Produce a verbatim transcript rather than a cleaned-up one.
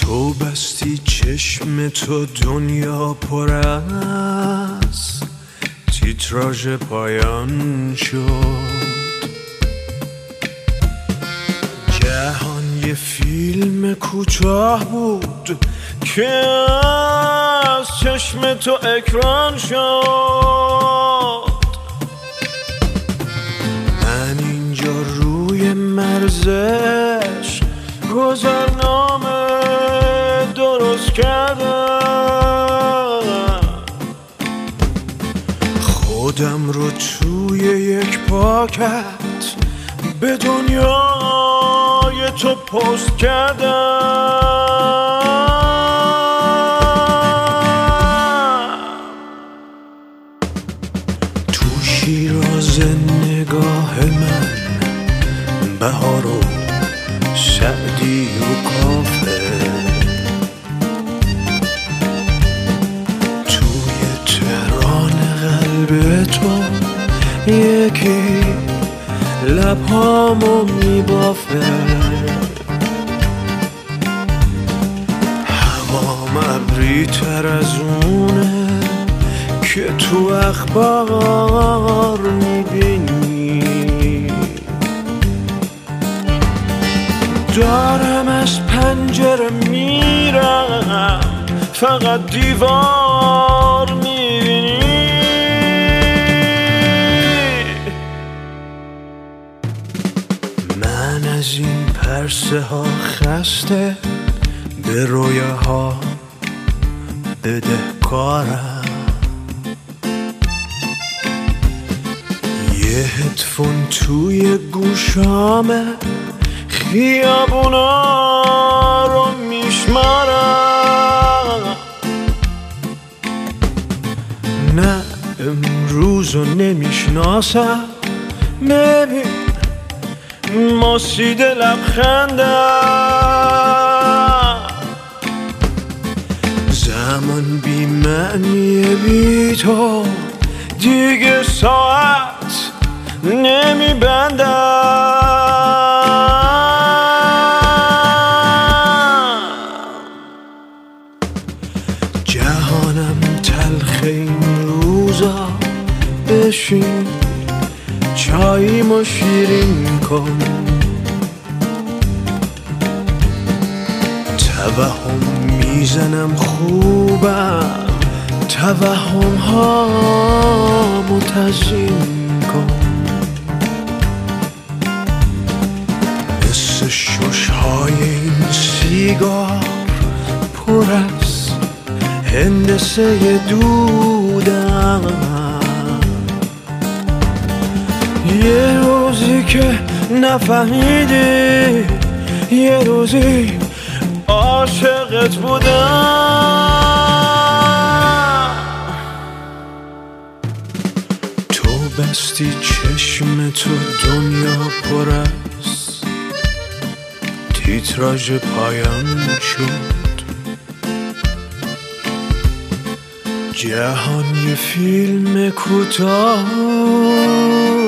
تو بستی چشم تو دنیا پر از تیتراژ پایان شد. جهان یه فیلم کوتاه بود که از چشم تو اکران شد. من اینجا روی مرزش گذرنامه درست کردم، خودم رو توی یک پاکت به دنیای تو پست کردم. تو شیراز نگاه من بهار و سعدی و کافه، توی تهران قلب تو یکی لبهامو میبافه. هوام ابری تر از اونه که تو اخبار میبینی. دارم از پنجره میرم فقط دیوار میبینی. من از این پرسه ها خسته به رویاها بدهکارم. یه هدفون توی گوشامه خیابونا رو میشمارم. نه امروز رو نمیشناسم، ببین ماسیده لبخندم. زمان بی معنیه بی تو، دیگه ساعت نمیبندم. جهانم تلخ این روزا، بشین چاییمو شیرین کن. توهم میزنم خوبم، توهم هامو تزیین کن. مثل ششهای این سیگار پر از هندسه دودم. یه روزی که نفهمیدی، یه روزی عاشقت بودم. تو بستی چشم تو دنیا پر از تیتراژ پایان شد. جهان یه فیلم کوتاه